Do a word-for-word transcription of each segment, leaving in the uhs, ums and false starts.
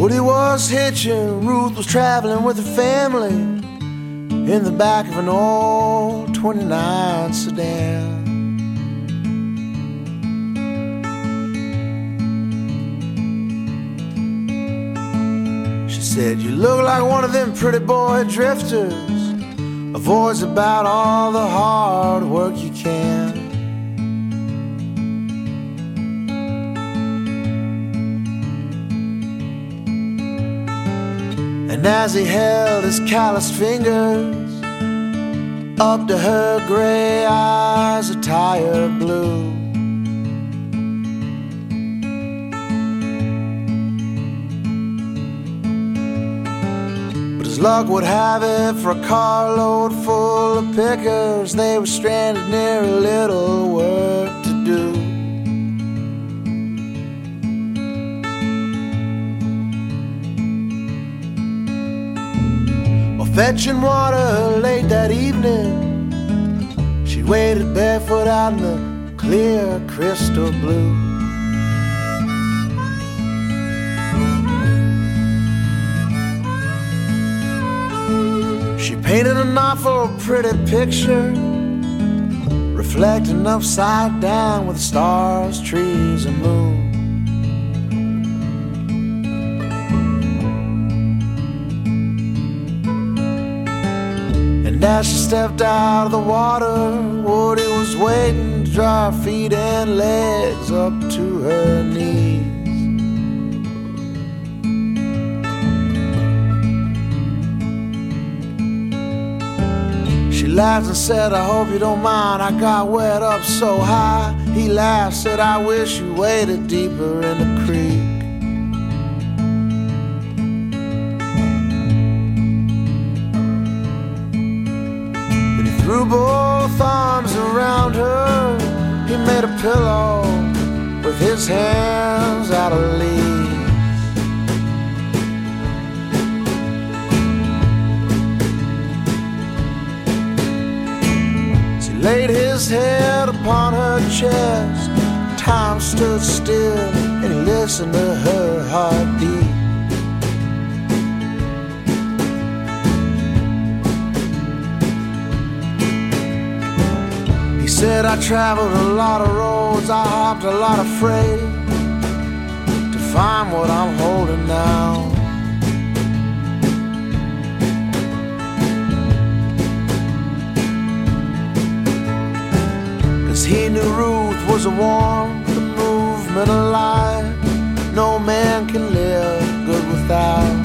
Woody was hitching, Ruth was traveling with her family in the back of an old twenty-nine sedan. She said, "You look like one of them pretty boy drifters, a voice about all the hard work you can." And as he held his calloused fingers up to her gray eyes, a tired blue, but as luck would have it, for a carload full of pickers, they were stranded near a little work to do. Fetching water late that evening, she waded barefoot out in the clear crystal blue. She painted an awful pretty picture, reflecting upside down with stars, trees, and moon. As she stepped out of the water, Woody was waiting to dry her feet and legs up to her knees. She laughed and said, "I hope you don't mind, I got wet up so high." He laughed, said, "I wish you waded deeper in the creek." Threw both arms around her, he made a pillow with his hands out of leaves. As he laid his head upon her chest, time stood still and he listened to her heartbeat. He said, "I traveled a lot of roads, I hopped a lot of freight to find what I'm holding now. Cause he knew Ruth was a warm, the movement alive. No man can live good without."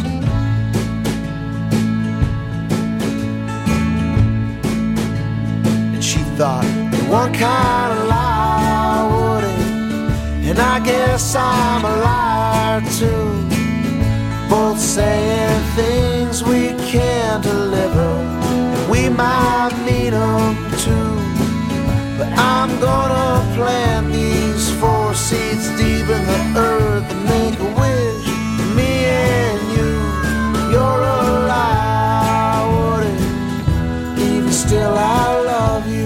And she thought, "One kind of lie, Woody, and I guess I'm a liar too. Both saying things we can't deliver, and we might mean them too. But I'm gonna plant these four seeds deep in the earth and make a wish for me and you. You're a liar, Woody, even still I love you."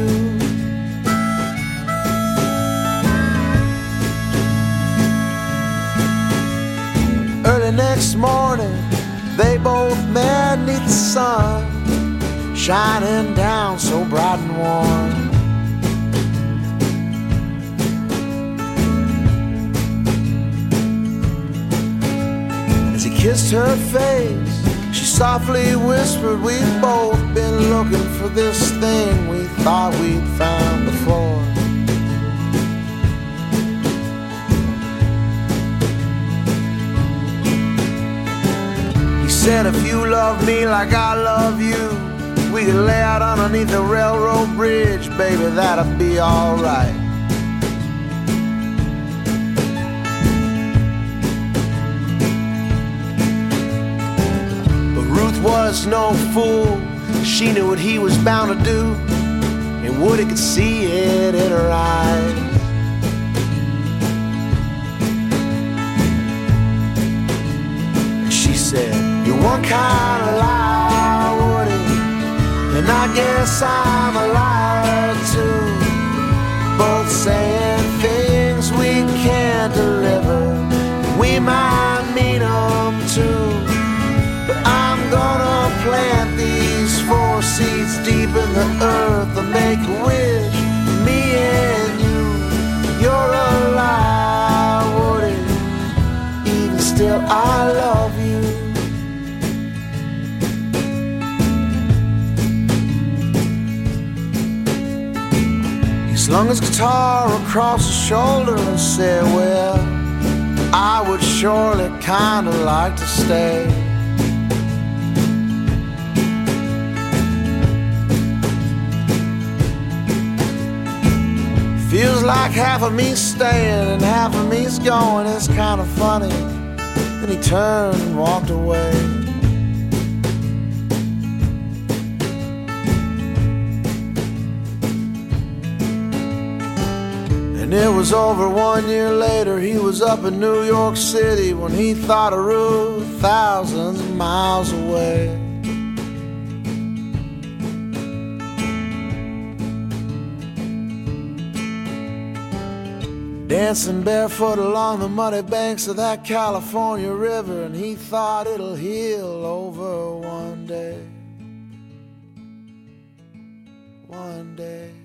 Early next morning, they both met neath the sun, shining down so bright and warm. As he kissed her face, she softly whispered, "We've both been looking for this thing we thought we'd found before." Said, "If you love me like I love you, we could lay out underneath the railroad bridge, baby, that'd be alright." But Ruth was no fool, she knew what he was bound to do, and Woody could see it in her eyes. And she said, "You're one kind of liar, Woody, and I guess I'm a liar too. Both saying things we can't deliver, we might mean them too. earth, a make-a-wish, me and you. You're alive, Woody, even still I love you. He slung his guitar across his shoulder and said, well, I would surely kinda like to stay. Feels like half of me's staying and half of me's going. It's kinda funny. Then he turned and walked away. And it was over one year later. He was up in New York City when he thought of Ruth thousands of miles away. Dancing barefoot along the muddy banks of that California river, and he thought it'll heal over one day. One day.